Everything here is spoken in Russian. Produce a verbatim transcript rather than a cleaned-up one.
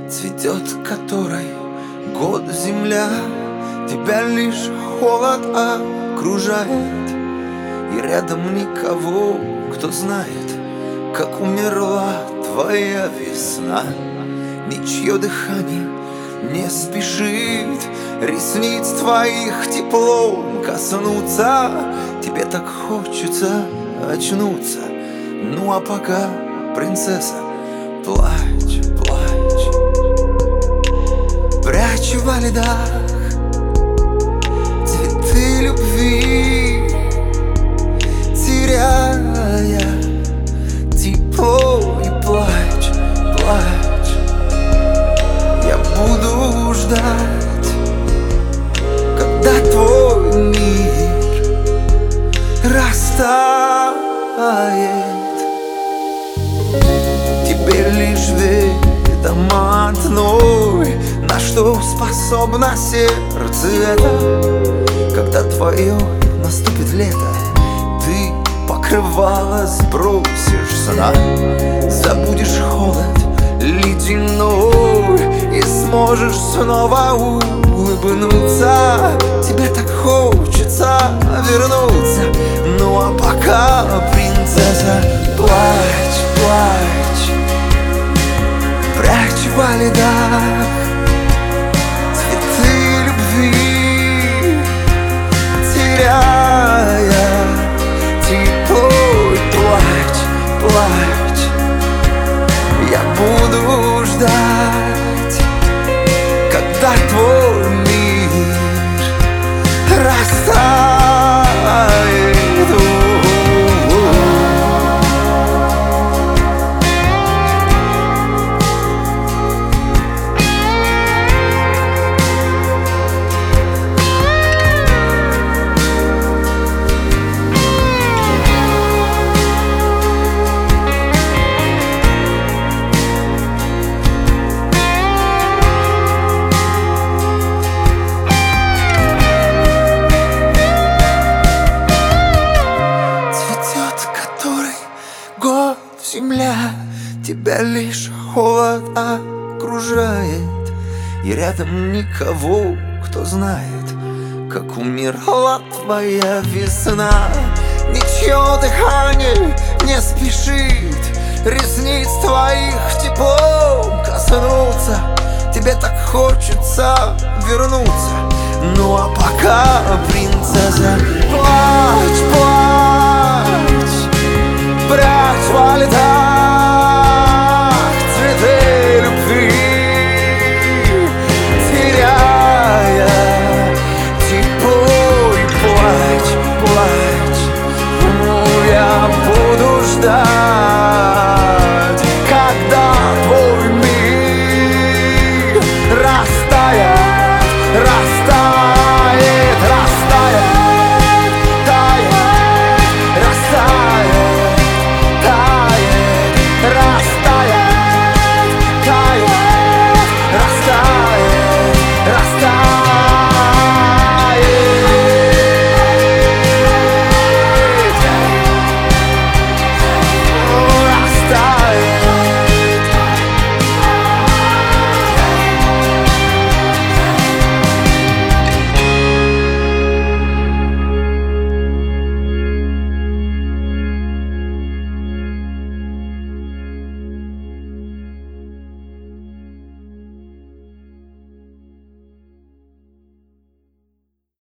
Цветет которой год земля, тебя лишь холод окружает, и рядом никого, кто знает, как умерла твоя весна. Ничье дыхание не спешит ресниц твоих теплом коснуться. Тебе так хочется очнуться. Ну а пока, принцесса, плачь, плачь, прячь во льдах цветы любви, теряя тепло, и плачь, плачь. Я буду ждать, когда твой мир растает. Тебе лишь ведомо одной, на что способно сердце это. Когда твое наступит лето, ты покрывало сбросишь сна, забудешь холод ледяной и сможешь снова улыбнуться. Тебе так хочется вернуться. Ну а пока, принцесса, плачь, плачь, прячь во льдах цветы любви, теряя тепло, и плачь, плачь. Я буду ждать, когда твой мир растает. Земля, тебя лишь холод окружает, и рядом никого, кто знает, как умерла твоя весна. Ничье дыхание не спешит ресниц твоих теплом коснуться. Тебе так хочется вернуться. Ну а пока, принцесса, плачь, плачь, прячь во льдах